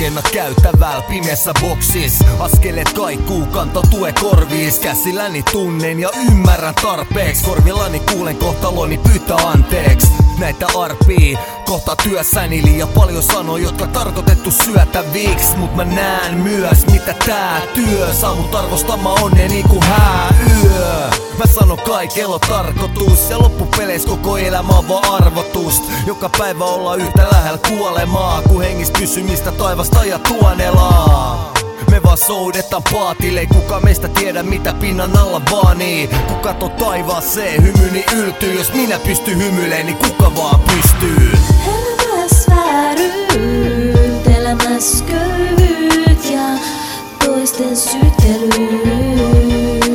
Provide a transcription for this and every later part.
rakenna käytävällä pimeässä boksis. Askeleet kaikuu, kanta tue korviis. Käsilläni tunnen ja ymmärrän tarpeeks. Korvillani kuulen kohtaloni, pyytää anteeks. Näitä arpii kohta työssäni liian paljon sanoja, jotka tarkoitettu syötäviks. Mut mä näen myös mitä tää työ saa mut arvostamaan onnea niinku hääyö. Mä sanon kaikella on tarkoitus ja loppupeleissä koko elämä on vaan arvotust. Joka päivä ollaan yhtä lähellä kuolemaa, kun hengistä pysymistä taivasta ja tuonelaa. Me vaan soudetaan paatille, ei kuka meistä tiedä mitä pinnan alla vaanii. Kun kato taivaaseen, hymyni yltyy. Jos minä pystyn hymyilemään, niin kuka vaan pystyy. Elämäs vääryyt, elämäs köyhyyt ja toisten syyttelyt.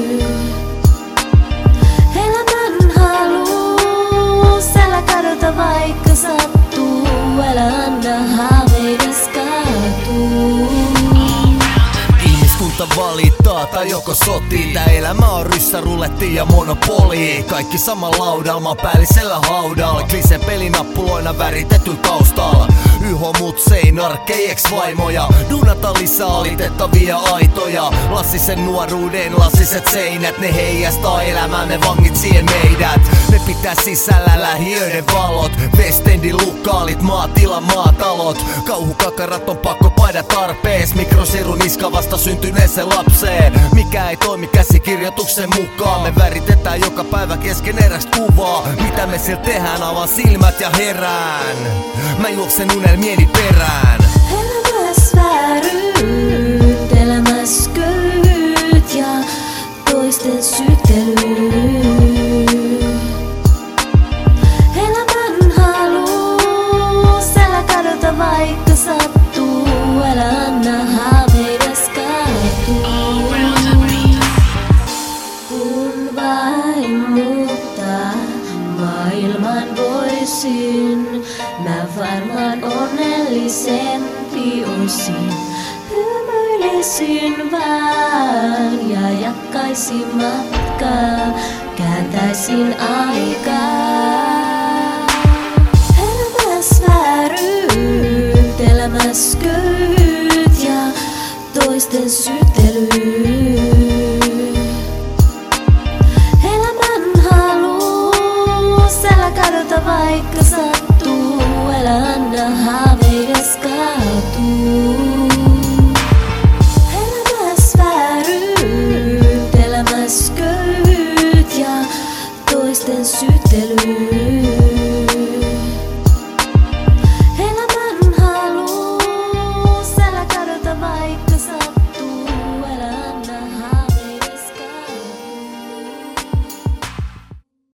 Elämän haluus, älä kadota vaikka sattuu. Älä anna haaveides kaatuu. Ihmiskunta valittaa tai joko sotii. Tää elämä on ryssäruletti ja monopoli. Kaikki sama laudalma päällisellä haudalla. Klise pelinappuloina väritetyllä taustalla. Yho mut seinarkkei ex-vaimoja. Duunata lisää alitettavia aitoja. Lassisen nuoruuden lassiset seinät. Ne heijastaa elämää, ne vangitsee meidät. Ne pitää sisällä lähiöiden valot. Westendin lukkaalit, maatila, maatalot. Kauhukakarat on pakko paida tarpees. Mikrosirun iska vasta syntyneeseen lapseen. Mikä ei toimi käsikirjoituksen mukaan. Me väritetään joka päivä keskeneräistä kuvaa. Mitä me siellä tehdään, avaan silmät ja herään. Mä juoksen unelmieni perään. Elämäs vääryyt, elämäs köyhyyt ja toisten syyttelyt. Elämän haluus, älä kadota vaikka sattuu. Älä anna haaveides kaatuu. Kun vain muuttaa maailman voisin, mä varmaan onnellisempi oisin. Hymyilisin vaan ja jatkaisin matkaa, kääntäisin aikaa. Elämäs vääryyt, elämäs köyhyyt ja toisten syyttelyt. Elämän haluus, älä kadota vaikka sattuu. Älä anna haaveides kaatuu. Elämäs vääryyt, elämäs köyhyyt ja toisten syyttelyt.